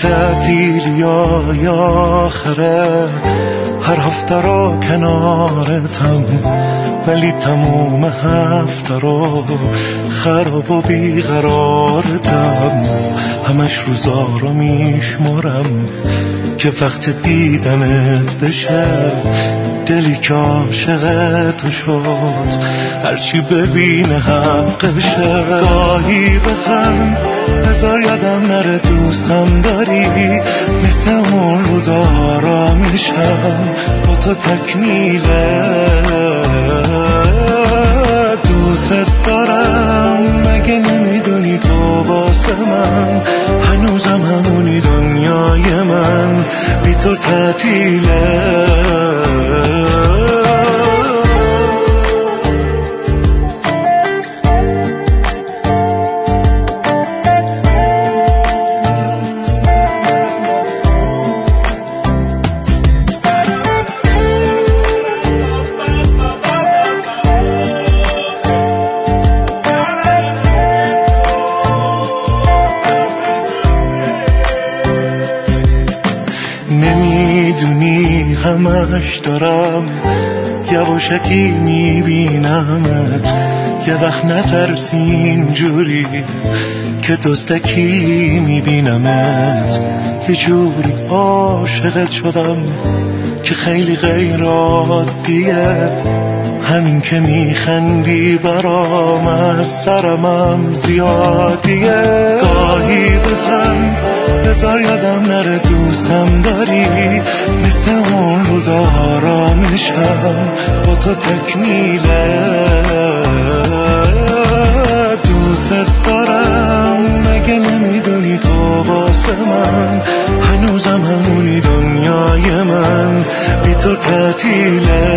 تعطیل یا آخره، هر هفته رو کنارتم، ولی تموم هفته رو خراب و بیقرارتم. همش روزا رو میشمارم که وقت دیدنت بشه، دلی که عاشقت شد هرچی ببینه حقشه. گاهی بخند بذار یادم نره دوستم داری، مثل اون روزا را میشم با تو تکمیله. دوست دارم مگه نمیدونی تو واسه من هنوزم همونی دنیای من، بی تو تعطیله. همش دارم یواشکی میبینمت، یه وقت نترسی اینجوری که دزدکی میبینمت. یه جوری عاشقت شدم که خیلی غیر عادیه، همین که میخندی برام از سرمم زیادیه. گاهی بخند بذار یادم نره دوستم داری، مثل اون روزا را میشم با تو تکمیله. دوست دارم مگه نمیدونی تو واسه من هنوزم همونی دنیای من، بی تو تعطیله.